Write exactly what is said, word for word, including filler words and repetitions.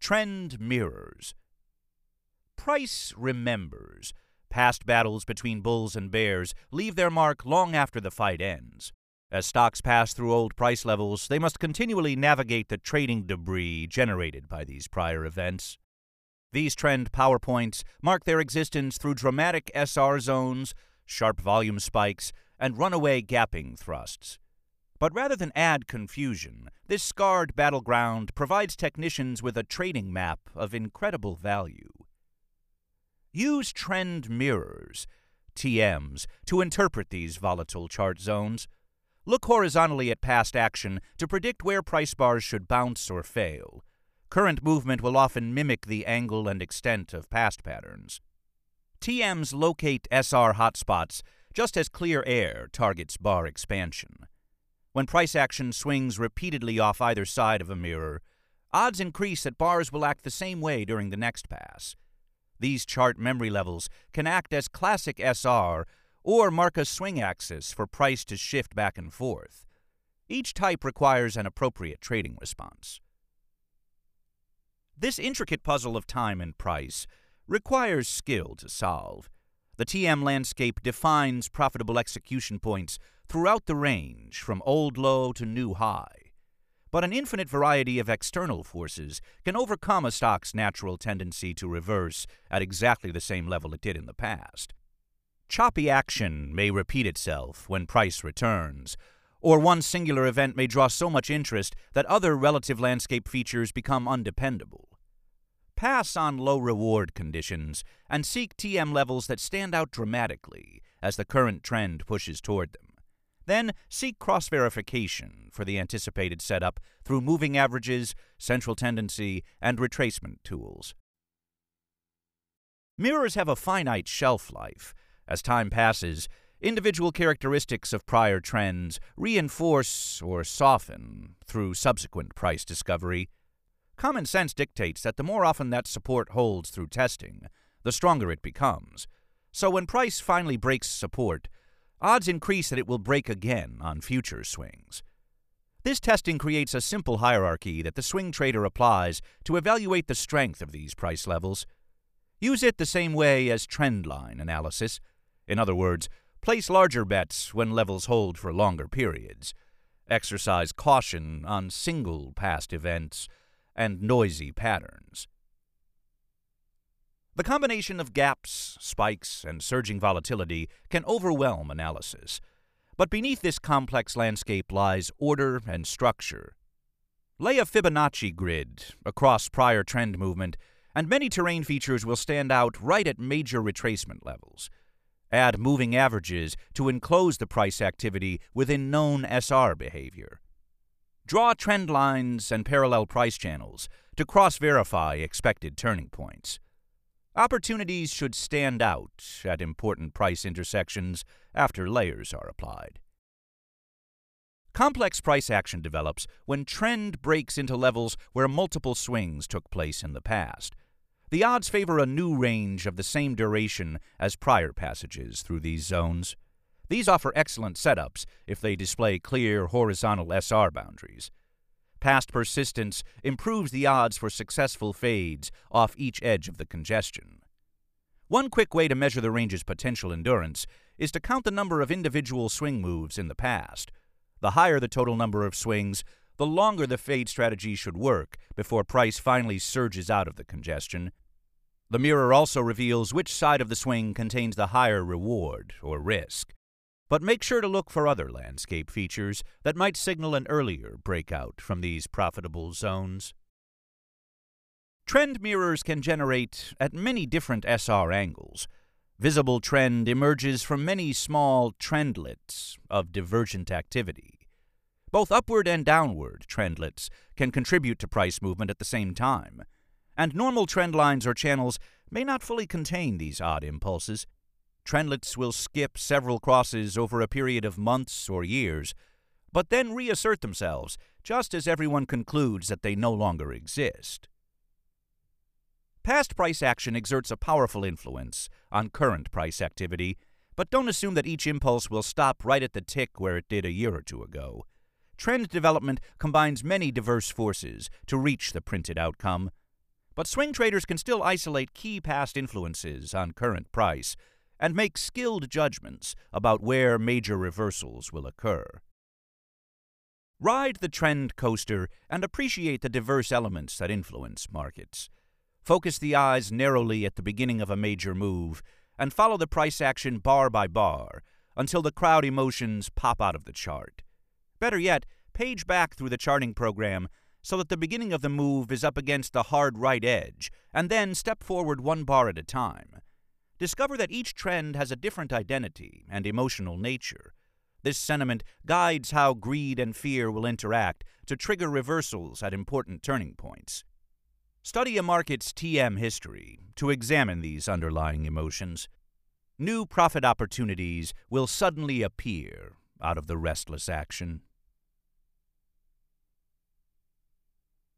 Trend mirrors. Price remembers. Past battles between bulls and bears leave their mark long after the fight ends. As stocks pass through old price levels, they must continually navigate the trading debris generated by these prior events. These trend PowerPoints mark their existence through dramatic S R zones, sharp volume spikes, and runaway gapping thrusts. But rather than add confusion, this scarred battleground provides technicians with a trading map of incredible value. Use trend mirrors, T Ms, to interpret these volatile chart zones. Look horizontally at past action to predict where price bars should bounce or fail. Current movement will often mimic the angle and extent of past patterns. T Ms locate S R hotspots just as clear air targets bar expansion. When price action swings repeatedly off either side of a mirror, odds increase that bars will act the same way during the next pass. These chart memory levels can act as classic S R or mark a swing axis for price to shift back and forth. Each type requires an appropriate trading response. This intricate puzzle of time and price requires skill to solve. The T M landscape defines profitable execution points throughout the range from old low to new high. But an infinite variety of external forces can overcome a stock's natural tendency to reverse at exactly the same level it did in the past. Choppy action may repeat itself when price returns, or one singular event may draw so much interest that other relative landscape features become undependable. Pass on low-reward conditions and seek T M levels that stand out dramatically as the current trend pushes toward them. Then seek cross-verification for the anticipated setup through moving averages, central tendency, and retracement tools. Mirrors have a finite shelf life. As time passes, individual characteristics of prior trends reinforce or soften through subsequent price discovery. Common sense dictates that the more often that support holds through testing, the stronger it becomes. So when price finally breaks support, odds increase that it will break again on future swings. This testing creates a simple hierarchy that the swing trader applies to evaluate the strength of these price levels. Use it the same way as trendline analysis. In other words, place larger bets when levels hold for longer periods. Exercise caution on single past events and noisy patterns. The combination of gaps, spikes, and surging volatility can overwhelm analysis. But beneath this complex landscape lies order and structure. Lay a Fibonacci grid across prior trend movement, and many terrain features will stand out right at major retracement levels. Add moving averages to enclose the price activity within known S R behavior. Draw trend lines and parallel price channels to cross-verify expected turning points. Opportunities should stand out at important price intersections after layers are applied. Complex price action develops when trend breaks into levels where multiple swings took place in the past. The odds favor a new range of the same duration as prior passages through these zones. These offer excellent setups if they display clear horizontal S R boundaries. Past persistence improves the odds for successful fades off each edge of the congestion. One quick way to measure the range's potential endurance is to count the number of individual swing moves in the past. The higher the total number of swings, the longer the fade strategy should work before price finally surges out of the congestion. The mirror also reveals which side of the swing contains the higher reward or risk. But make sure to look for other landscape features that might signal an earlier breakout from these profitable zones. Trend mirrors can generate at many different S R angles. Visible trend emerges from many small trendlets of divergent activity. Both upward and downward trendlets can contribute to price movement at the same time, and normal trend lines or channels may not fully contain these odd impulses. Trendlets will skip several crosses over a period of months or years, but then reassert themselves just as everyone concludes that they no longer exist. Past price action exerts a powerful influence on current price activity, but don't assume that each impulse will stop right at the tick where it did a year or two ago. Trend development combines many diverse forces to reach the printed outcome. But swing traders can still isolate key past influences on current price and make skilled judgments about where major reversals will occur. Ride the trend coaster and appreciate the diverse elements that influence markets. Focus the eyes narrowly at the beginning of a major move and follow the price action bar by bar until the crowd emotions pop out of the chart. Better yet, page back through the charting program so that the beginning of the move is up against the hard right edge, and then step forward one bar at a time. Discover that each trend has a different identity and emotional nature. This sentiment guides how greed and fear will interact to trigger reversals at important turning points. Study a market's T M history to examine these underlying emotions. New profit opportunities will suddenly appear out of the restless action.